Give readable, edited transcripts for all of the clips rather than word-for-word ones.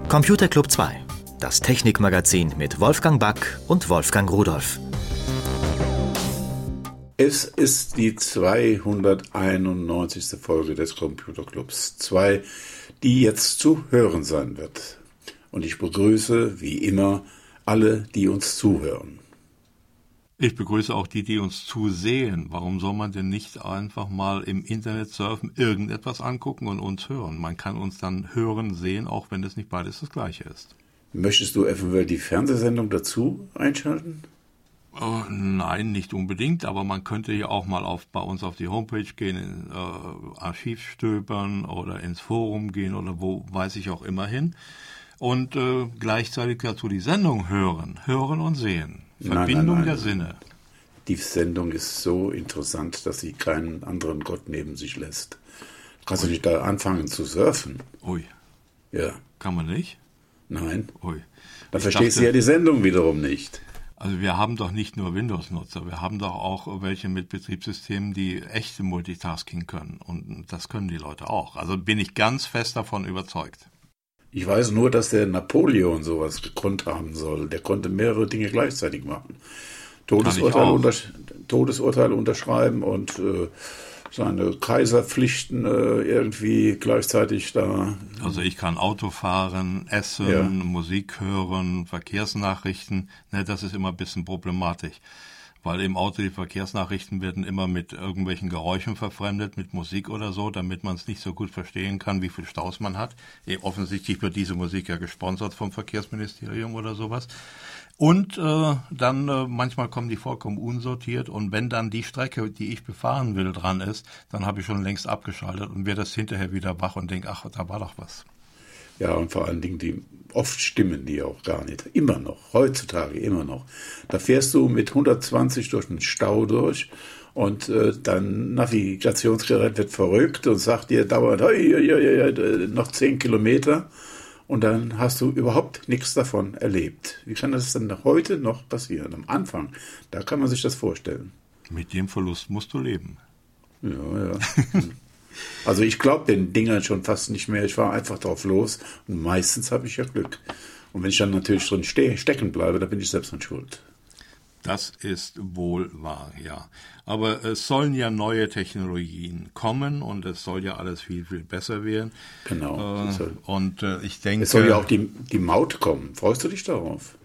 Computer Club 2, das Technikmagazin mit Wolfgang Back und Wolfgang Rudolph. Es ist die 291. Folge des Computer Clubs 2, die jetzt zu hören sein wird. Und ich begrüße, wie immer, alle, die uns zuhören. Ich begrüße auch die uns zusehen. Warum soll man denn nicht einfach mal im Internet surfen, irgendetwas angucken und uns hören? Man kann uns dann hören, sehen, auch wenn es nicht beides das Gleiche ist. Möchtest du eventuell die Fernsehsendung dazu einschalten? Nein, nicht unbedingt, aber man könnte ja auch mal bei uns auf die Homepage gehen, in Archiv stöbern oder ins Forum gehen oder wo weiß ich auch immer hin und gleichzeitig dazu die Sendung hören und sehen. Verbindung der Sinne. Die Sendung ist so interessant, dass sie keinen anderen Gott neben sich lässt. Kannst du nicht da anfangen zu surfen? Ui. Ja. Kann man nicht? Nein. Ui. Dann verstehst du ja die Sendung wiederum nicht. Also wir haben doch nicht nur Windows-Nutzer, wir haben doch auch welche mit Betriebssystemen, die echte Multitasking können. Und das können die Leute auch. Also bin ich ganz fest davon überzeugt. Ich weiß nur, dass der Napoleon sowas gekonnt haben soll. Der konnte mehrere Dinge gleichzeitig machen. Todesurteile unterschreiben und seine Kaiserpflichten irgendwie gleichzeitig da. Also ich kann Auto fahren, essen, Musik hören, Verkehrsnachrichten. Ne, das ist immer ein bisschen problematisch. Weil im Auto die Verkehrsnachrichten werden immer mit irgendwelchen Geräuschen verfremdet, mit Musik oder so, damit man es nicht so gut verstehen kann, wie viel Staus man hat. Offensichtlich wird diese Musik ja gesponsert vom Verkehrsministerium oder sowas. Und dann manchmal kommen die vollkommen unsortiert und wenn dann die Strecke, die ich befahren will, dran ist, dann habe ich schon längst abgeschaltet und werde das hinterher wieder wach und denke, ach, da war doch was. Ja, und vor allen Dingen, oft stimmen die auch gar nicht. Immer noch, heutzutage immer noch. Da fährst du mit 120 durch den Stau durch und dein Navigationsgerät wird verrückt und sagt dir dauernd, noch 10 Kilometer und dann hast du überhaupt nichts davon erlebt. Wie kann das denn heute noch passieren? Am Anfang, da kann man sich das vorstellen. Mit dem Verlust musst du leben. Ja. Also ich glaube den Dingern schon fast nicht mehr. Ich fahre einfach drauf los und meistens habe ich ja Glück. Und wenn ich dann natürlich drin stecken bleibe, dann bin ich selbst dran schuld. Das ist wohl wahr, ja. Aber es sollen ja neue Technologien kommen und es soll ja alles viel, viel besser werden. Genau. Ich denke... Es soll ja auch die Maut kommen. Freust du dich darauf?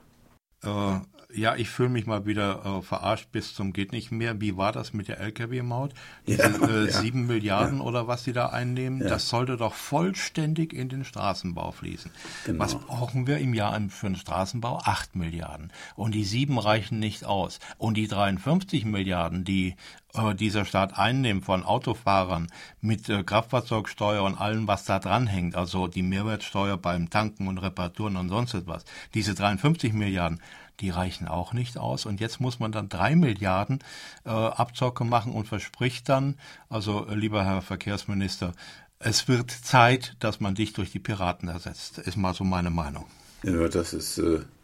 Ja, ich fühle mich mal wieder verarscht bis zum geht nicht mehr. Wie war das mit der Lkw-Maut? Diese 7 Milliarden oder was die da einnehmen, das sollte doch vollständig in den Straßenbau fließen. Genau. Was brauchen wir im Jahr für den Straßenbau? 8 Milliarden. Und die 7 reichen nicht aus. Und die 53 Milliarden, die dieser Staat einnimmt von Autofahrern mit Kraftfahrzeugsteuer und allem, was da dranhängt, also die Mehrwertsteuer beim Tanken und Reparaturen und sonst etwas, diese 53 Milliarden, die reichen auch nicht aus. Und jetzt muss man dann 3 Milliarden Abzocke machen und verspricht dann, also lieber Herr Verkehrsminister, es wird Zeit, dass man dich durch die Piraten ersetzt. Ist mal so meine Meinung. Ja, das ist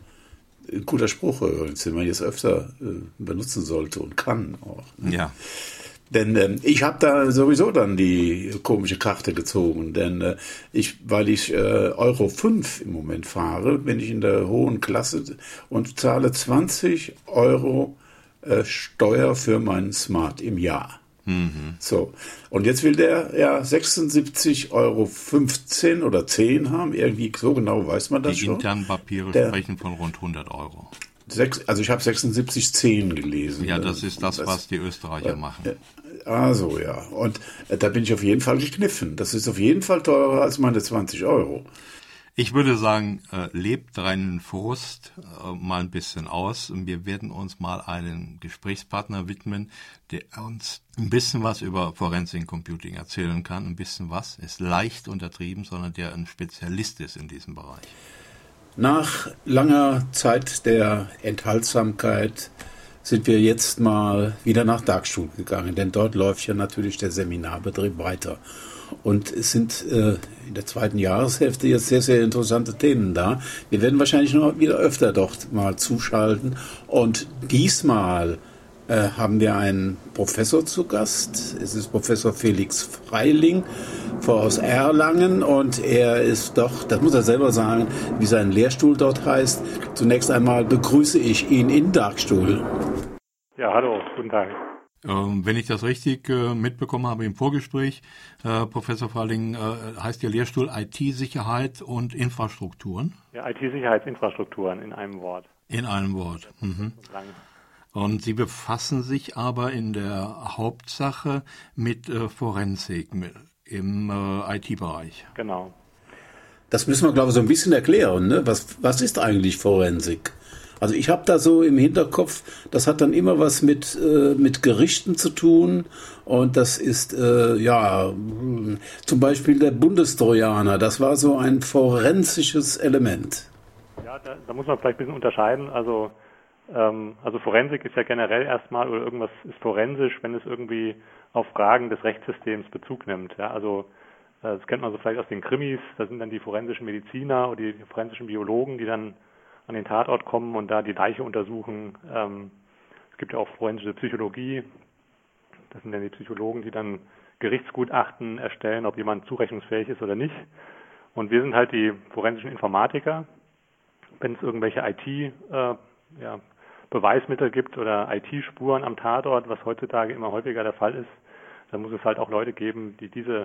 ein guter Spruch, den man jetzt öfter benutzen sollte und kann auch. Ne? Ja. Denn ich habe da sowieso dann die komische Karte gezogen, denn weil ich Euro 5 im Moment fahre, bin ich in der hohen Klasse und zahle 20 Euro Steuer für meinen Smart im Jahr. Mhm. So, und jetzt will der 76,15 Euro oder 10 haben, irgendwie so genau weiß man das schon. Die internen Papiere sprechen von rund 100 Euro. Also ich habe 76,10 gelesen. Ja, das ist das, was die Österreicher machen. Also ja, und da bin ich auf jeden Fall gekniffen. Das ist auf jeden Fall teurer als meine 20 Euro. Ich würde sagen, lebt deinen Frust mal ein bisschen aus. Und wir werden uns mal einen Gesprächspartner widmen, der uns ein bisschen was über Forensic Computing erzählen kann. Ein bisschen was, ist leicht untertrieben, sondern der ein Spezialist ist in diesem Bereich. Nach langer Zeit der Enthaltsamkeit sind wir jetzt mal wieder nach Darkstuhl gegangen, denn dort läuft ja natürlich der Seminarbetrieb weiter. Und es sind in der zweiten Jahreshälfte jetzt sehr, sehr interessante Themen da. Wir werden wahrscheinlich noch wieder öfter dort mal zuschalten. Und diesmal haben wir einen Professor zu Gast. Es ist Professor Felix Freiling aus Erlangen und er ist doch, das muss er selber sagen, wie sein Lehrstuhl dort heißt. Zunächst einmal begrüße ich ihn in Darkstuhl. Ja, hallo, guten Tag. Wenn ich das richtig mitbekommen habe im Vorgespräch, Professor Freiling, heißt Ihr Lehrstuhl IT-Sicherheit und Infrastrukturen? Ja, IT-Sicherheitsinfrastrukturen in einem Wort. In einem Wort. Mhm. Und Sie befassen sich aber in der Hauptsache mit Forensik im IT-Bereich. Genau. Das müssen wir, glaube ich, so ein bisschen erklären. Ne? Was ist eigentlich Forensik? Also ich habe da so im Hinterkopf, das hat dann immer was mit Gerichten zu tun und das ist, zum Beispiel der Bundestrojaner, das war so ein forensisches Element. Ja, da muss man vielleicht ein bisschen unterscheiden. Also Forensik ist ja generell erstmal, oder irgendwas ist forensisch, wenn es irgendwie auf Fragen des Rechtssystems Bezug nimmt. Ja, also das kennt man so vielleicht aus den Krimis, da sind dann die forensischen Mediziner oder die forensischen Biologen, die dann an den Tatort kommen und da die Leiche untersuchen. Es gibt ja auch forensische Psychologie. Das sind dann die Psychologen, die dann Gerichtsgutachten erstellen, ob jemand zurechnungsfähig ist oder nicht. Und wir sind halt die forensischen Informatiker. Wenn es irgendwelche IT-Beweismittel gibt oder IT-Spuren am Tatort, was heutzutage immer häufiger der Fall ist, dann muss es halt auch Leute geben, die diese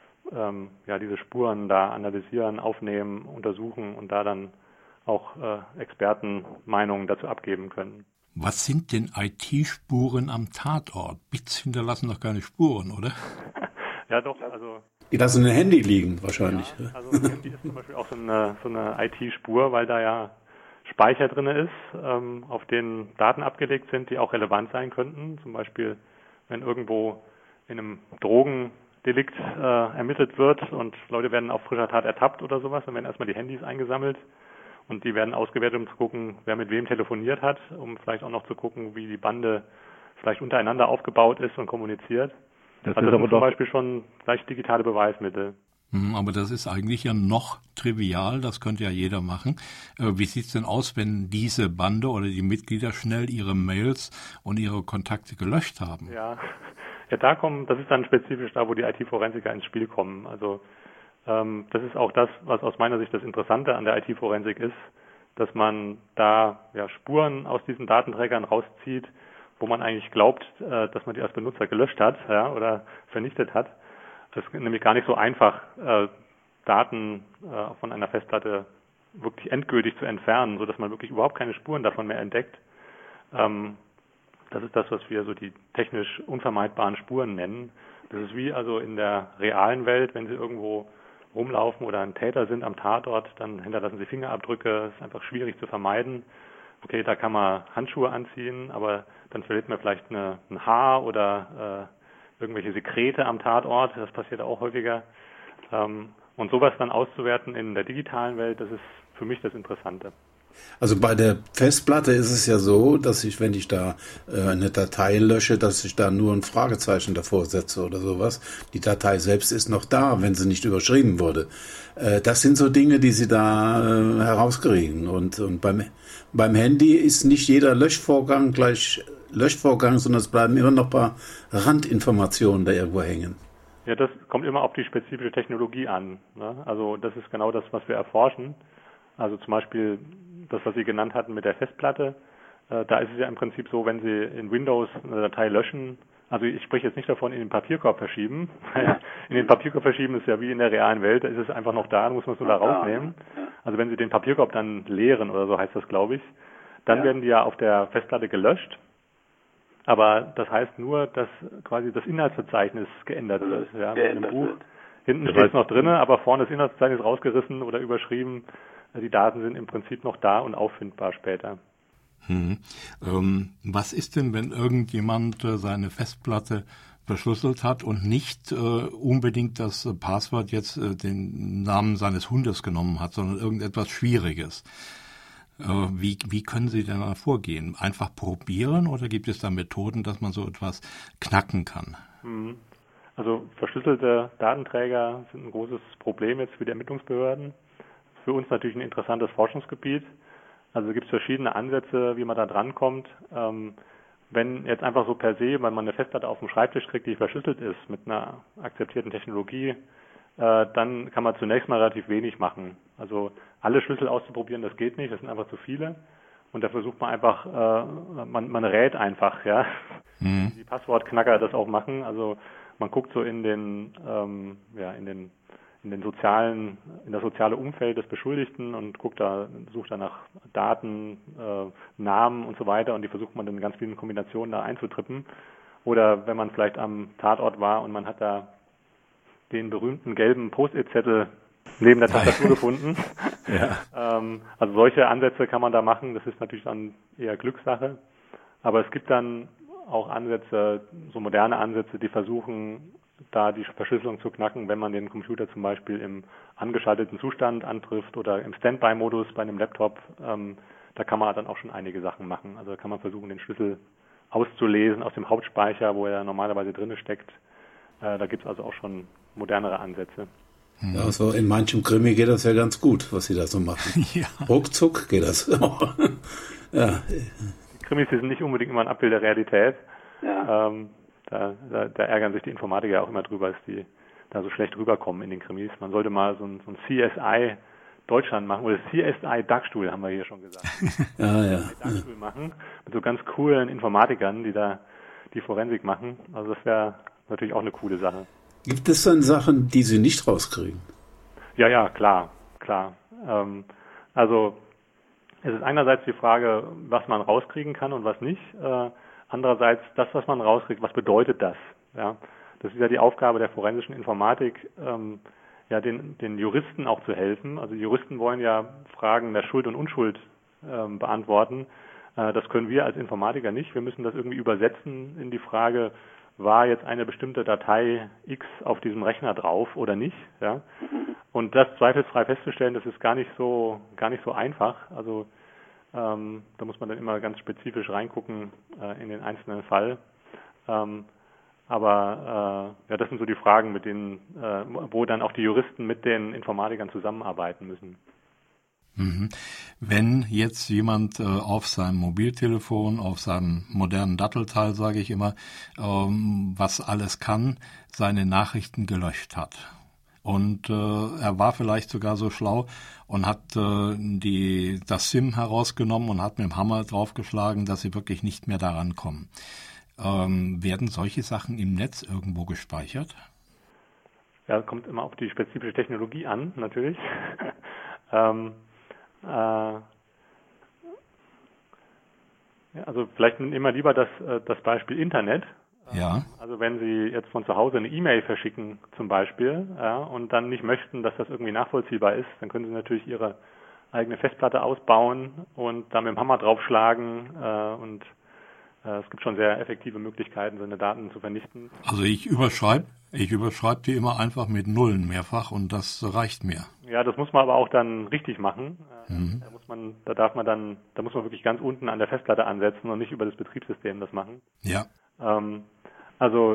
Spuren da analysieren, aufnehmen, untersuchen und da dann auch Expertenmeinungen dazu abgeben können. Was sind denn IT-Spuren am Tatort? Bits hinterlassen doch keine Spuren, oder? Ja, doch. Also die lassen ein Handy liegen wahrscheinlich. Ja, also ein Handy ist zum Beispiel auch so eine IT-Spur, weil da ja Speicher drin ist, auf denen Daten abgelegt sind, die auch relevant sein könnten. Zum Beispiel, wenn irgendwo in einem Drogendelikt ermittelt wird und Leute werden auf frischer Tat ertappt oder sowas, dann werden erstmal die Handys eingesammelt. Und die werden ausgewertet, um zu gucken, wer mit wem telefoniert hat, um vielleicht auch noch zu gucken, wie die Bande vielleicht untereinander aufgebaut ist und kommuniziert. Das sind zum Beispiel schon gleich digitale Beweismittel. Aber das ist eigentlich ja noch trivial, das könnte ja jeder machen. Wie sieht's denn aus, wenn diese Bande oder die Mitglieder schnell ihre Mails und ihre Kontakte gelöscht haben? Ja, das ist dann spezifisch da, wo die IT-Forensiker ins Spiel kommen. Also das ist auch das, was aus meiner Sicht das Interessante an der IT-Forensik ist, dass man da Spuren aus diesen Datenträgern rauszieht, wo man eigentlich glaubt, dass man die als Benutzer gelöscht hat oder vernichtet hat. Es ist nämlich gar nicht so einfach, Daten von einer Festplatte wirklich endgültig zu entfernen, sodass man wirklich überhaupt keine Spuren davon mehr entdeckt. Das ist das, was wir so die technisch unvermeidbaren Spuren nennen. Das ist wie also in der realen Welt, wenn Sie irgendwo rumlaufen oder ein Täter sind am Tatort, dann hinterlassen sie Fingerabdrücke, das ist einfach schwierig zu vermeiden. Okay, da kann man Handschuhe anziehen, aber dann verliert man vielleicht ein Haar oder irgendwelche Sekrete am Tatort, das passiert auch häufiger. Und sowas dann auszuwerten in der digitalen Welt, das ist für mich das Interessante. Also bei der Festplatte ist es ja so, dass ich, wenn ich da eine Datei lösche, dass ich da nur ein Fragezeichen davor setze oder sowas. Die Datei selbst ist noch da, wenn sie nicht überschrieben wurde. Das sind so Dinge, die Sie da herauskriegen. Und beim Handy ist nicht jeder Löschvorgang gleich Löschvorgang, sondern es bleiben immer noch ein paar Randinformationen da irgendwo hängen. Ja, das kommt immer auf die spezifische Technologie an. Ne? Also das ist genau das, was wir erforschen. Also zum Beispiel das, was Sie genannt hatten mit der Festplatte, da ist es ja im Prinzip so, wenn Sie in Windows eine Datei löschen, also ich spreche jetzt nicht davon, in den Papierkorb verschieben. In den Papierkorb verschieben ist ja wie in der realen Welt, da ist es einfach noch da, muss man es nur da rausnehmen. Also wenn Sie den Papierkorb dann leeren oder so heißt das, glaube ich, dann werden die ja auf der Festplatte gelöscht. Aber das heißt nur, dass quasi das Inhaltsverzeichnis geändert wird. Ja, in einem Buch. Hinten steht es noch drin, aber vorne das Inhaltsverzeichnis rausgerissen oder überschrieben. Die Daten sind im Prinzip noch da und auffindbar später. Was ist denn, wenn irgendjemand seine Festplatte verschlüsselt hat und nicht unbedingt das Passwort jetzt den Namen seines Hundes genommen hat, sondern irgendetwas Schwieriges? Wie können Sie denn da vorgehen? Einfach probieren oder gibt es da Methoden, dass man so etwas knacken kann? Also verschlüsselte Datenträger sind ein großes Problem jetzt für die Ermittlungsbehörden. Für uns natürlich ein interessantes Forschungsgebiet. Also gibt es verschiedene Ansätze, wie man da drankommt. wenn jetzt einfach so per se, weil man eine Festplatte auf dem Schreibtisch kriegt, die verschlüsselt ist mit einer akzeptierten Technologie, dann kann man zunächst mal relativ wenig machen. Also alle Schlüssel auszuprobieren, das geht nicht, das sind einfach zu viele. Und da versucht man einfach, man rät einfach, ja, wie die Passwortknacker das auch machen. Also man guckt so in das soziale Umfeld des Beschuldigten und sucht da nach Daten, Namen und so weiter, und die versucht man dann in ganz vielen Kombinationen da einzutrippen. Oder wenn man vielleicht am Tatort war und man hat da den berühmten gelben Post-it-Zettel neben der Tastatur gefunden. Ja. Also solche Ansätze kann man da machen. Das ist natürlich dann eher Glückssache. Aber es gibt dann auch Ansätze, so moderne Ansätze, die versuchen, da die Verschlüsselung zu knacken, wenn man den Computer zum Beispiel im angeschalteten Zustand antrifft oder im Standby-Modus bei einem Laptop. Da kann man dann auch schon einige Sachen machen. Also da kann man versuchen, den Schlüssel auszulesen aus dem Hauptspeicher, wo er normalerweise drin steckt. Da gibt es also auch schon modernere Ansätze. Ja, also in manchem Krimi geht das ja ganz gut, was sie da so machen. Ja. Ruckzuck geht das auch. Ja. Die Krimis sind nicht unbedingt immer ein Abbild der Realität. Ja. Da ärgern sich die Informatiker ja auch immer drüber, dass die da so schlecht rüberkommen in den Krimis. Man sollte mal so ein CSI Deutschland machen, oder CSI Dachstuhl, haben wir hier schon gesagt. Ja. Dachstuhl machen, mit so ganz coolen Informatikern, die da die Forensik machen. Also das wäre natürlich auch eine coole Sache. Gibt es dann Sachen, die Sie nicht rauskriegen? Ja, klar. Also es ist einerseits die Frage, was man rauskriegen kann und was nicht. Andererseits das, was man rauskriegt, was bedeutet das? Ja, das ist ja die Aufgabe der forensischen Informatik, den Juristen auch zu helfen. Also die Juristen wollen ja Fragen der Schuld und Unschuld beantworten. Das können wir als Informatiker nicht. Wir müssen das irgendwie übersetzen in die Frage, war jetzt eine bestimmte Datei X auf diesem Rechner drauf oder nicht? Ja? Und das zweifelsfrei festzustellen, das ist gar nicht so einfach. Also da muss man dann immer ganz spezifisch reingucken in den einzelnen Fall. Aber das sind so die Fragen, mit denen, wo dann auch die Juristen mit den Informatikern zusammenarbeiten müssen. Wenn jetzt jemand auf seinem Mobiltelefon, auf seinem modernen Dattelteil, sage ich immer, was alles kann, seine Nachrichten gelöscht hat. Und er war vielleicht sogar so schlau und hat das SIM herausgenommen und hat mit dem Hammer draufgeschlagen, dass sie wirklich nicht mehr daran kommen. Werden solche Sachen im Netz irgendwo gespeichert? Ja, kommt immer auf die spezifische Technologie an, natürlich. Also vielleicht nehmen wir lieber das Beispiel Internet. Ja. Also wenn Sie jetzt von zu Hause eine E-Mail verschicken zum Beispiel, und dann nicht möchten, dass das irgendwie nachvollziehbar ist, dann können Sie natürlich Ihre eigene Festplatte ausbauen und da mit dem Hammer draufschlagen und es gibt schon sehr effektive Möglichkeiten, seine Daten zu vernichten. Also ich überschreibe die immer einfach mit Nullen mehrfach und das reicht mir. Ja, das muss man aber auch dann richtig machen. Da muss man wirklich ganz unten an der Festplatte ansetzen und nicht über das Betriebssystem das machen. Ja. Also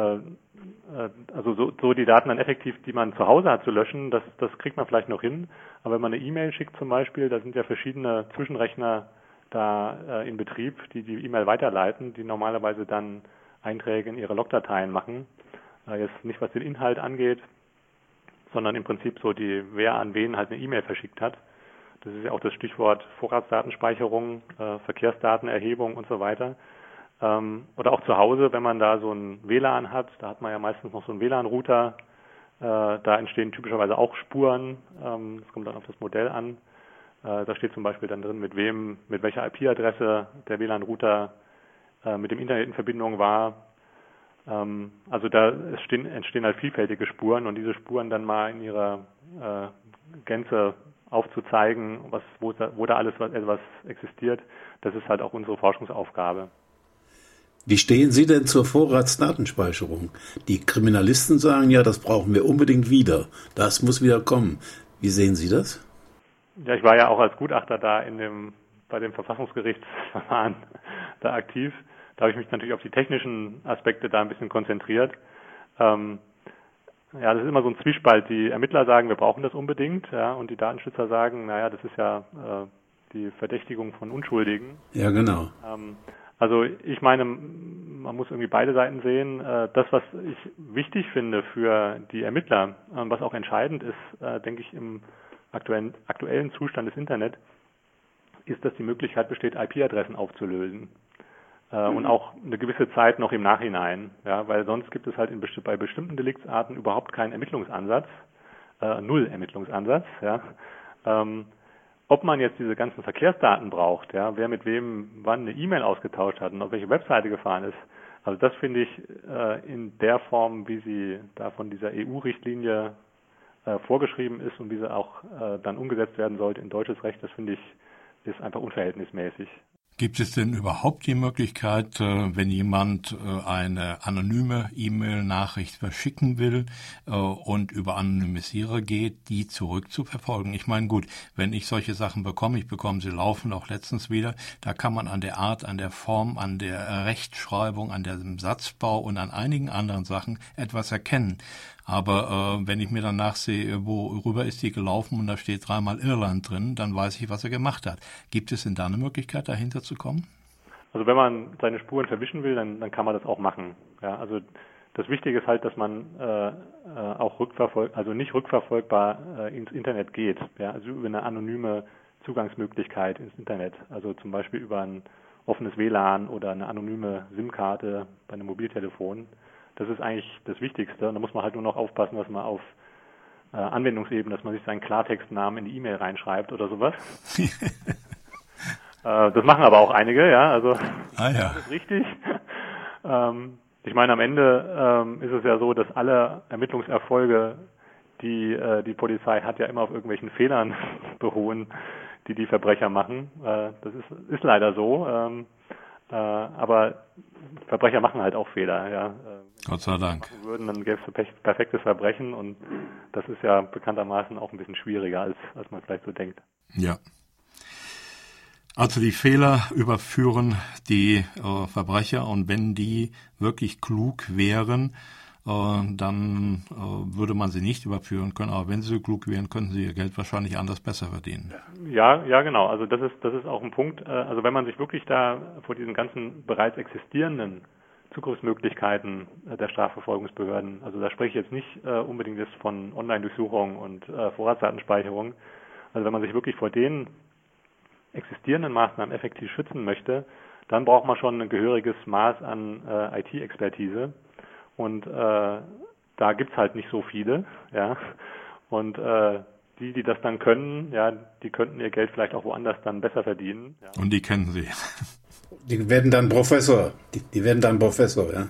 so die Daten dann effektiv, die man zu Hause hat, zu löschen, das kriegt man vielleicht noch hin. Aber wenn man eine E-Mail schickt zum Beispiel, da sind ja verschiedene Zwischenrechner da in Betrieb, die E-Mail weiterleiten, die normalerweise dann Einträge in ihre Logdateien machen. Jetzt nicht, was den Inhalt angeht, sondern im Prinzip so wer an wen halt eine E-Mail verschickt hat. Das ist ja auch das Stichwort Vorratsdatenspeicherung, Verkehrsdatenerhebung und so weiter. Oder auch zu Hause, wenn man da so ein WLAN hat, da hat man ja meistens noch so einen WLAN-Router, da entstehen typischerweise auch Spuren, das kommt dann auf das Modell an. Da steht zum Beispiel dann drin, mit welcher IP-Adresse der WLAN-Router mit dem Internet in Verbindung war. Also da entstehen halt vielfältige Spuren und diese Spuren dann mal in ihrer Gänze aufzuzeigen, wo da alles etwas existiert, das ist halt auch unsere Forschungsaufgabe. Wie stehen Sie denn zur Vorratsdatenspeicherung? Die Kriminalisten sagen ja, das brauchen wir unbedingt wieder. Das muss wieder kommen. Wie sehen Sie das? Ja, ich war ja auch als Gutachter da bei dem Verfassungsgerichtsverfahren da aktiv. Da habe ich mich natürlich auf die technischen Aspekte da ein bisschen konzentriert. Das ist immer so ein Zwiespalt. Die Ermittler sagen, wir brauchen das unbedingt, und die Datenschützer sagen, das ist ja die Verdächtigung von Unschuldigen. Ja, genau. Also ich meine, man muss irgendwie beide Seiten sehen. Das, was ich wichtig finde für die Ermittler, was auch entscheidend ist, denke ich, im aktuellen Zustand des Internet, ist, dass die Möglichkeit besteht, IP-Adressen aufzulösen. Und auch eine gewisse Zeit noch im Nachhinein, ja, weil sonst gibt es halt bei bestimmten Deliktsarten überhaupt keinen Ermittlungsansatz, null Ermittlungsansatz, ja. Ob man jetzt diese ganzen Verkehrsdaten braucht, ja, wer mit wem wann eine E-Mail ausgetauscht hat und auf welche Webseite gefahren ist, also das finde ich in der Form, wie sie da von dieser EU-Richtlinie vorgeschrieben ist und wie sie auch dann umgesetzt werden sollte in deutsches Recht, das finde ich, ist einfach unverhältnismäßig. Gibt es denn überhaupt die Möglichkeit, wenn jemand eine anonyme E-Mail-Nachricht verschicken will und über Anonymisierer geht, die zurückzuverfolgen? Ich meine, gut, wenn ich solche Sachen bekomme, ich bekomme sie laufend auch letztens wieder, da kann man an der Art, an der Form, an der Rechtschreibung, an dem Satzbau und an einigen anderen Sachen etwas erkennen. Aber wenn ich mir dann nachsehe, worüber ist die gelaufen und da steht 3-mal Irland drin, dann weiß ich, was er gemacht hat. Gibt es denn da eine Möglichkeit, dahinter zu kommen? Also wenn man seine Spuren verwischen will, dann kann man das auch machen. Ja, also das Wichtige ist halt, dass man auch nicht rückverfolgbar ins Internet geht. Ja, also über eine anonyme Zugangsmöglichkeit ins Internet. Also zum Beispiel über ein offenes WLAN oder eine anonyme SIM-Karte bei einem Mobiltelefon. Das ist eigentlich das Wichtigste. Und da muss man halt nur noch aufpassen, dass man auf Anwendungsebene, dass man sich seinen Klartextnamen in die E-Mail reinschreibt oder sowas. Das machen aber auch einige, ja. Also das ist richtig. Ich meine, am Ende ist es ja so, dass alle Ermittlungserfolge, die die Polizei hat, ja immer auf irgendwelchen Fehlern beruhen, die Verbrecher machen. Das ist leider so. Aber Verbrecher machen halt auch Fehler, ja. Gott sei Dank. Wenn sie würden, dann gäbe es perfektes Verbrechen und das ist ja bekanntermaßen auch ein bisschen schwieriger, als man vielleicht so denkt. Ja. Also die Fehler überführen die Verbrecher und wenn die wirklich klug wären, dann würde man sie nicht überführen können. Aber wenn sie klug wären, könnten sie ihr Geld wahrscheinlich anders besser verdienen. Ja, genau. Also das ist auch ein Punkt. Also wenn man sich wirklich da vor diesen ganzen bereits existierenden Zugriffsmöglichkeiten der Strafverfolgungsbehörden, also da spreche ich jetzt nicht unbedingt jetzt von Online-Durchsuchung und Vorratsdatenspeicherung. Also wenn man sich wirklich vor den existierenden Maßnahmen effektiv schützen möchte, dann braucht man schon ein gehöriges Maß an IT-Expertise. Und da gibt's halt nicht so viele, ja. Und die das dann können, ja, die könnten ihr Geld vielleicht auch woanders dann besser verdienen. Ja. Und die kennen sie. Die werden dann Professor. Die werden dann Professor, ja.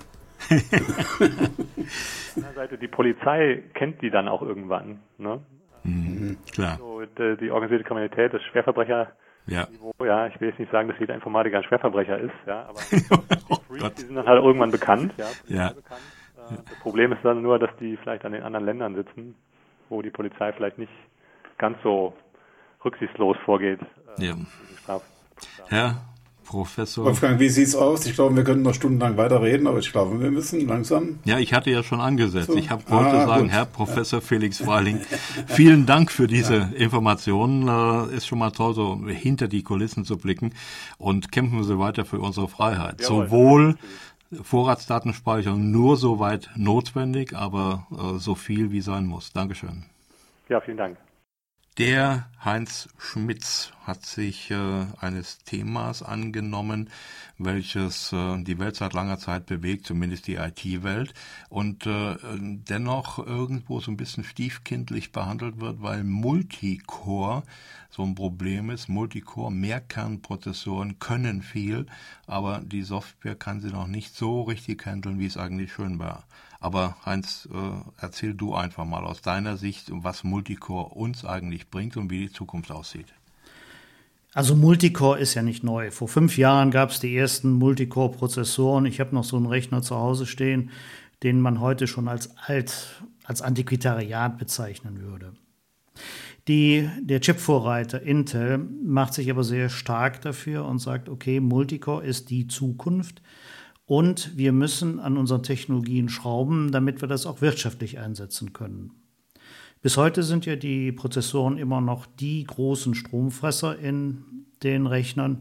Seite, die Polizei kennt die dann auch irgendwann, ne? Klar. So, die organisierte Kriminalität, das Schwerverbrecherniveau, ja, ich will jetzt nicht sagen, dass jeder Informatiker ein Schwerverbrecher ist, ja, aber die Freaks, die sind dann halt irgendwann bekannt, ja. Bekannt. Das Problem ist dann nur, dass die vielleicht an den anderen Ländern sitzen, wo die Polizei vielleicht nicht ganz so rücksichtslos vorgeht. Ja. Herr Professor. Wolfgang, wie sieht's aus? Ich glaube, wir können noch stundenlang weiterreden, aber ich glaube, wir müssen langsam. Ja, ich hatte ja schon angesetzt. So. Ich wollte sagen, gut. Herr Professor Felix Freiling, vielen Dank für diese Informationen. Ist schon mal toll, so hinter die Kulissen zu blicken und kämpfen Sie weiter für unsere Freiheit. Jawohl. Sowohl Vorratsdatenspeicherung nur so weit notwendig, aber so viel wie sein muss. Dankeschön. Ja, vielen Dank. Der Heinz Schmitz hat sich eines Themas angenommen, welches die Welt seit langer Zeit bewegt, zumindest die IT-Welt, und dennoch irgendwo so ein bisschen stiefkindlich behandelt wird, weil Multicore so ein Problem ist. Multicore, Mehrkernprozessoren können viel, aber die Software kann sie noch nicht so richtig handeln, wie es eigentlich schön war. Aber Heinz, erzähl du einfach mal aus deiner Sicht, was Multicore uns eigentlich bringt und wie die Zukunft aussieht. Also Multicore ist ja nicht neu. Vor 5 Jahren gab es die ersten Multicore-Prozessoren. Ich habe noch so einen Rechner zu Hause stehen, den man heute schon als Antiquitariat bezeichnen würde. Der Chipvorreiter Intel macht sich aber sehr stark dafür und sagt, okay, Multicore ist die Zukunft. Und wir müssen an unseren Technologien schrauben, damit wir das auch wirtschaftlich einsetzen können. Bis heute sind ja die Prozessoren immer noch die großen Stromfresser in den Rechnern.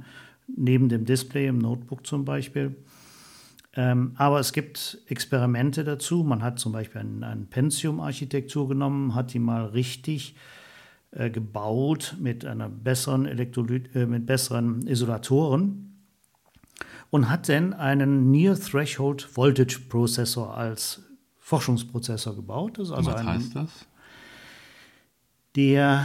neben dem Display im Notebook zum Beispiel. Aber es gibt Experimente dazu. Man hat zum Beispiel eine Pentium-Architektur genommen, hat die mal richtig gebaut mit einer besseren mit besseren Isolatoren und hat dann einen Near Threshold Voltage Prozessor als Forschungsprozessor gebaut. Das ist also was heißt das? Der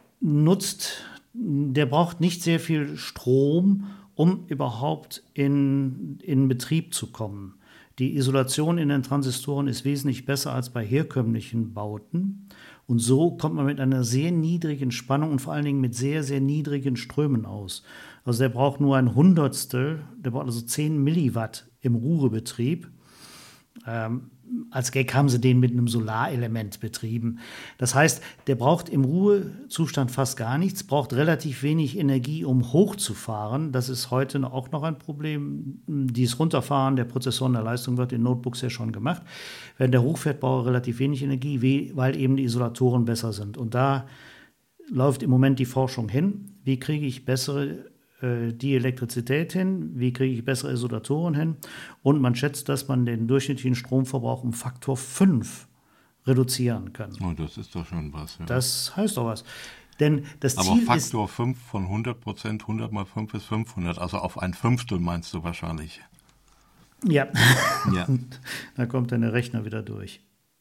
braucht nicht sehr viel Strom, um überhaupt in Betrieb zu kommen. Die Isolation in den Transistoren ist wesentlich besser als bei herkömmlichen Bauten. Und so kommt man mit einer sehr niedrigen Spannung und vor allen Dingen mit sehr, sehr niedrigen Strömen aus. Also der braucht nur ein Hundertstel, der braucht also 10 Milliwatt im Ruhebetrieb. Als Gag haben sie den mit einem Solarelement betrieben. Das heißt, der braucht im Ruhezustand fast gar nichts, braucht relativ wenig Energie, um hochzufahren. Das ist heute auch noch ein Problem. Dieses Runterfahren der Prozessoren der Leistung wird in Notebooks ja schon gemacht. Wenn der hochfährt, braucht er relativ wenig Energie, weil eben die Isolatoren besser sind. Und da läuft im Moment die Forschung hin. Wie kriege ich die Elektrizität hin, wie kriege ich bessere Isolatoren hin, und man schätzt, dass man den durchschnittlichen Stromverbrauch um Faktor 5 reduzieren kann. Oh, das ist doch schon was. Ja. Das heißt doch was. Denn das Aber Ziel Faktor 5 von 100%, 100 mal 5 ist 500, also auf ein Fünftel meinst du wahrscheinlich. Ja, Ja. da kommt dann der Rechner wieder durch.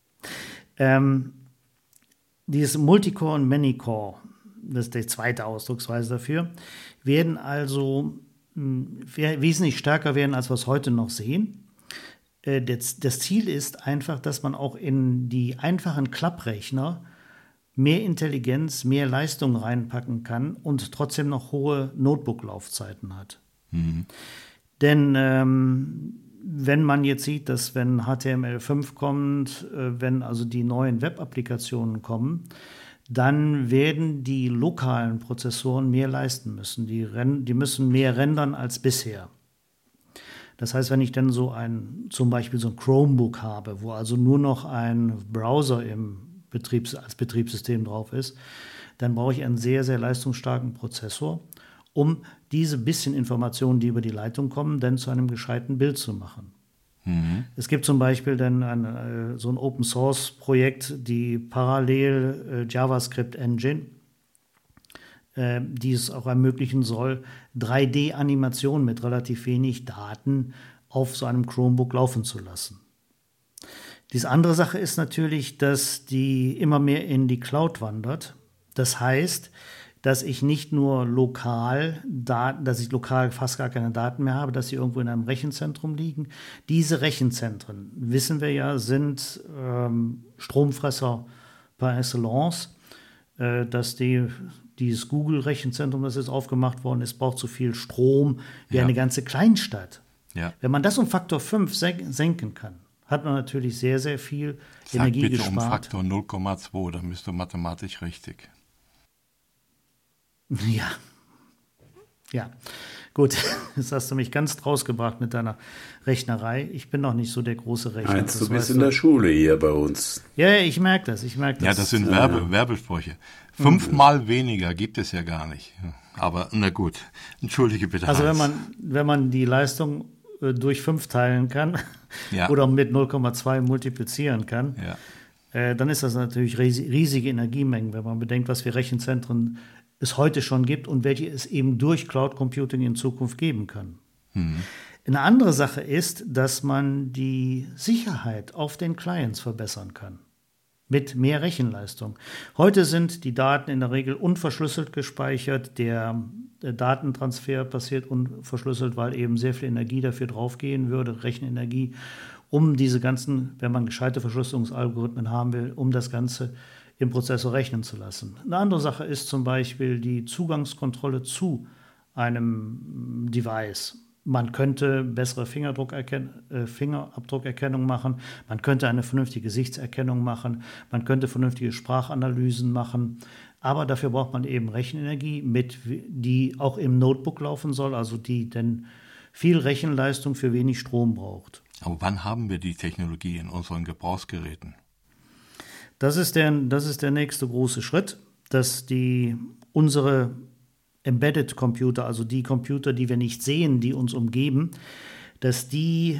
Dieses Multicore und Manycore, das ist die zweite Ausdrucksweise dafür, werden also wesentlich stärker werden, als wir es heute noch sehen. Das Ziel ist einfach, dass man auch in die einfachen Klapprechner mehr Intelligenz, mehr Leistung reinpacken kann und trotzdem noch hohe Notebook-Laufzeiten hat. Mhm. Denn wenn man jetzt sieht, dass wenn HTML5 kommt, wenn also die neuen Web-Applikationen kommen, dann werden die lokalen Prozessoren mehr leisten müssen. Die müssen mehr rendern als bisher. Das heißt, wenn ich dann zum Beispiel so ein Chromebook habe, wo also nur noch ein Browser als Betriebssystem drauf ist, dann brauche ich einen sehr, sehr leistungsstarken Prozessor, um diese bisschen Informationen, die über die Leitung kommen, dann zu einem gescheiten Bild zu machen. Es gibt zum Beispiel dann so ein Open-Source-Projekt, die parallel JavaScript-Engine, die es auch ermöglichen soll, 3D-Animationen mit relativ wenig Daten auf so einem Chromebook laufen zu lassen. Die andere Sache ist natürlich, dass die immer mehr in die Cloud wandert. Das heißt, dass ich nicht nur lokal fast gar keine Daten mehr habe, dass sie irgendwo in einem Rechenzentrum liegen. Diese Rechenzentren, wissen wir ja, sind Stromfresser par excellence. Dass dieses Google-Rechenzentrum, das jetzt aufgemacht worden ist, braucht so viel Strom wie eine ganze Kleinstadt. Ja. Wenn man das um Faktor 5 senken kann, hat man natürlich sehr, sehr viel Energie bitte gespart. Um Faktor 0,2, dann bist du mathematisch richtig. Ja, gut, jetzt hast du mich ganz rausgebracht mit deiner Rechnerei. Ich bin noch nicht so der große Rechner. Meinst du bist in der Schule hier bei uns? Ja, ich merke das. Ja, das sind Werbesprüche. 5-mal weniger gibt es ja gar nicht. Aber na gut, entschuldige bitte. Also wenn man die Leistung durch 5 teilen kann oder mit 0,2 multiplizieren kann, dann ist das natürlich riesige Energiemengen, wenn man bedenkt, was für Rechenzentren es heute schon gibt und welche es eben durch Cloud Computing in Zukunft geben kann. Eine andere Sache ist, dass man die Sicherheit auf den Clients verbessern kann mit mehr Rechenleistung. Heute sind die Daten in der Regel unverschlüsselt gespeichert. Der Datentransfer passiert unverschlüsselt, weil eben sehr viel Energie dafür draufgehen würde, Rechenenergie, um diese ganzen, wenn man gescheite Verschlüsselungsalgorithmen haben will, um das Ganze im Prozessor rechnen zu lassen. Eine andere Sache ist zum Beispiel die Zugangskontrolle zu einem Device. Man könnte bessere Fingerabdruckerkennung machen, man könnte eine vernünftige Gesichtserkennung machen, man könnte vernünftige Sprachanalysen machen, aber dafür braucht man eben Rechenenergie, die auch im Notebook laufen soll, also die dann viel Rechenleistung für wenig Strom braucht. Aber wann haben wir die Technologie in unseren Gebrauchsgeräten? Das ist der nächste große Schritt, dass unsere Embedded Computer, also die Computer, die wir nicht sehen, die uns umgeben, dass die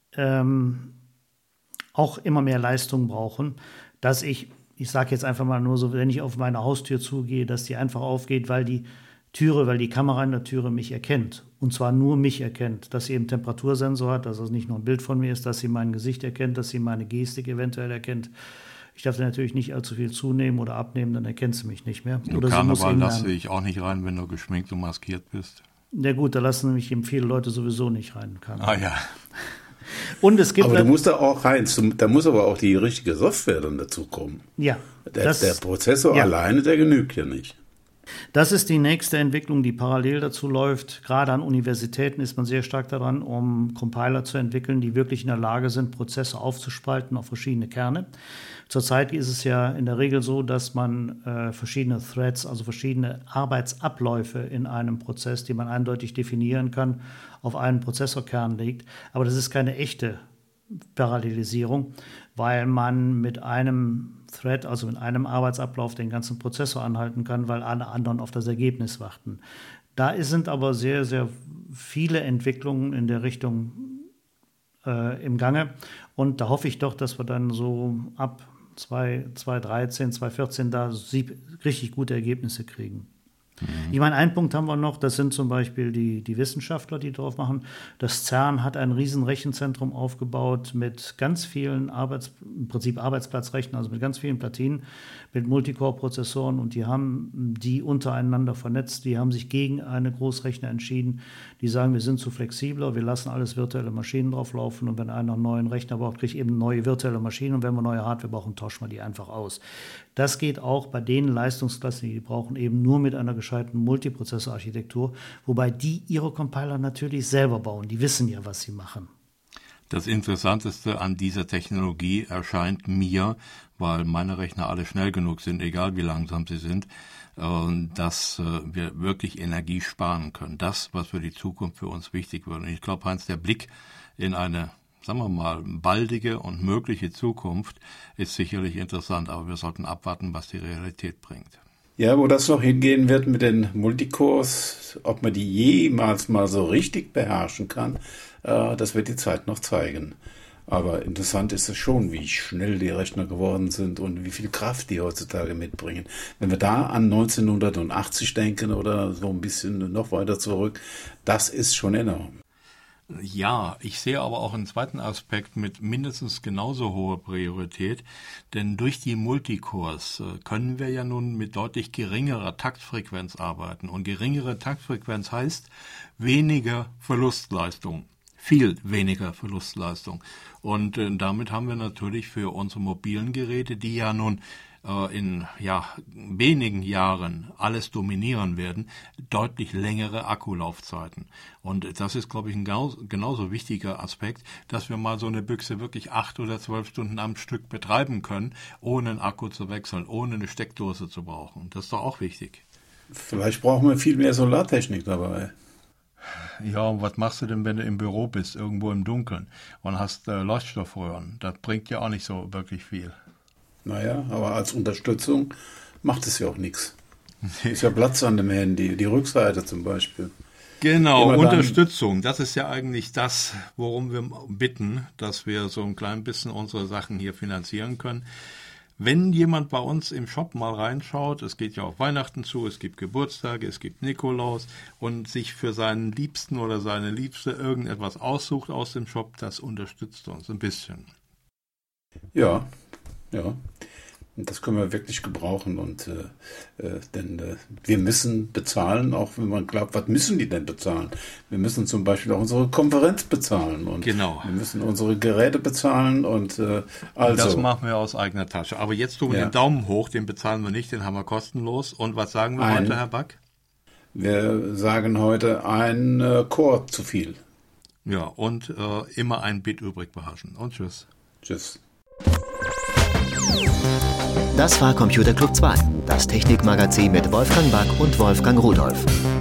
auch immer mehr Leistung brauchen, dass ich sage jetzt einfach mal nur so, wenn ich auf meine Haustür zugehe, dass die einfach aufgeht, weil die Kamera in der Türe mich erkennt. Und zwar nur mich erkennt, dass sie eben Temperatursensor hat, dass es nicht nur ein Bild von mir ist, dass sie mein Gesicht erkennt, dass sie meine Gestik eventuell erkennt. Ich darf natürlich nicht allzu viel zunehmen oder abnehmen, dann erkennt sie mich nicht mehr. Oder Karneval lasse ich auch nicht rein, wenn du geschminkt und maskiert bist. Ja gut, da lassen nämlich eben viele Leute sowieso nicht rein. Ah ja. Und es gibt aber du musst da auch rein, da muss aber auch die richtige Software dann dazu kommen. Ja. Der Prozessor alleine, der genügt ja nicht. Das ist die nächste Entwicklung, die parallel dazu läuft. Gerade an Universitäten ist man sehr stark daran, um Compiler zu entwickeln, die wirklich in der Lage sind, Prozesse aufzuspalten auf verschiedene Kerne. Zurzeit ist es ja in der Regel so, dass man verschiedene Threads, also verschiedene Arbeitsabläufe in einem Prozess, die man eindeutig definieren kann, auf einen Prozessorkern legt. Aber das ist keine echte Parallelisierung, weil man mit einem Thread, also mit einem Arbeitsablauf, den ganzen Prozessor anhalten kann, weil alle anderen auf das Ergebnis warten. Da sind aber sehr, sehr viele Entwicklungen in der Richtung im Gange. Und da hoffe ich doch, dass wir dann so ab 2013, 2014 da richtig gute Ergebnisse kriegen. Ich meine, einen Punkt haben wir noch, das sind zum Beispiel die Wissenschaftler, die drauf machen. Das CERN hat ein riesen Rechenzentrum aufgebaut mit ganz vielen im Prinzip Arbeitsplatzrechnern, also mit ganz vielen Platinen, mit Multicore-Prozessoren, und die haben die untereinander vernetzt. Die haben sich gegen eine Großrechner entschieden. Die sagen, wir sind zu flexibler, wir lassen alles virtuelle Maschinen drauf laufen, und wenn einer einen neuen Rechner braucht, kriegt eben neue virtuelle Maschinen, und wenn wir neue Hardware brauchen, tauschen wir die einfach aus. Das geht auch bei den Leistungsklassen, die brauchen, eben nur mit einer gescheiten Multiprozessor-Architektur, wobei die ihre Compiler natürlich selber bauen. Die wissen ja, was sie machen. Das Interessanteste an dieser Technologie erscheint mir, weil meine Rechner alle schnell genug sind, egal wie langsam sie sind, dass wir wirklich Energie sparen können. Das, was für die Zukunft für uns wichtig wird. Und ich glaube, Heinz, der Blick in eine, sagen wir mal, baldige und mögliche Zukunft ist sicherlich interessant, aber wir sollten abwarten, was die Realität bringt. Ja, wo das noch hingehen wird mit den Multicores, ob man die jemals mal so richtig beherrschen kann, das wird die Zeit noch zeigen. Aber interessant ist es schon, wie schnell die Rechner geworden sind und wie viel Kraft die heutzutage mitbringen. Wenn wir da an 1980 denken oder so ein bisschen noch weiter zurück, das ist schon enorm. Ja, ich sehe aber auch einen zweiten Aspekt mit mindestens genauso hoher Priorität, denn durch die Multicores können wir ja nun mit deutlich geringerer Taktfrequenz arbeiten, und geringere Taktfrequenz heißt weniger Verlustleistung. Viel weniger Verlustleistung. Und damit haben wir natürlich für unsere mobilen Geräte, die ja nun in wenigen Jahren alles dominieren werden, deutlich längere Akkulaufzeiten. Und das ist, glaube ich, ein genauso wichtiger Aspekt, dass wir mal so eine Büchse wirklich 8 oder 12 Stunden am Stück betreiben können, ohne einen Akku zu wechseln, ohne eine Steckdose zu brauchen. Das ist doch auch wichtig. Vielleicht brauchen wir viel mehr Solartechnik dabei. Ja, und was machst du denn, wenn du im Büro bist, irgendwo im Dunkeln, und hast Leuchtstoffröhren? Das bringt ja auch nicht so wirklich viel. Naja, aber als Unterstützung macht es ja auch nichts. Ist ja Platz an dem Handy, die Rückseite zum Beispiel. Genau, Unterstützung, das ist ja eigentlich das, worum wir bitten, dass wir so ein klein bisschen unsere Sachen hier finanzieren können. Wenn jemand bei uns im Shop mal reinschaut, es geht ja auf Weihnachten zu, es gibt Geburtstage, es gibt Nikolaus, und sich für seinen Liebsten oder seine Liebste irgendetwas aussucht aus dem Shop, das unterstützt uns ein bisschen. Ja. Und das können wir wirklich gebrauchen, und denn wir müssen bezahlen, auch wenn man glaubt, was müssen die denn bezahlen? Wir müssen zum Beispiel auch unsere Konferenz bezahlen, und genau. Wir müssen unsere Geräte bezahlen, und also. Das machen wir aus eigener Tasche. Aber jetzt tun wir den Daumen hoch, den bezahlen wir nicht, den haben wir kostenlos. Und was sagen wir heute, Herr Back? Wir sagen heute ein Core zu viel. Ja, und immer ein Bit übrig beherrschen. Und tschüss. Tschüss. Das war Computer Club 2, das Technikmagazin mit Wolfgang Back und Wolfgang Rudolph.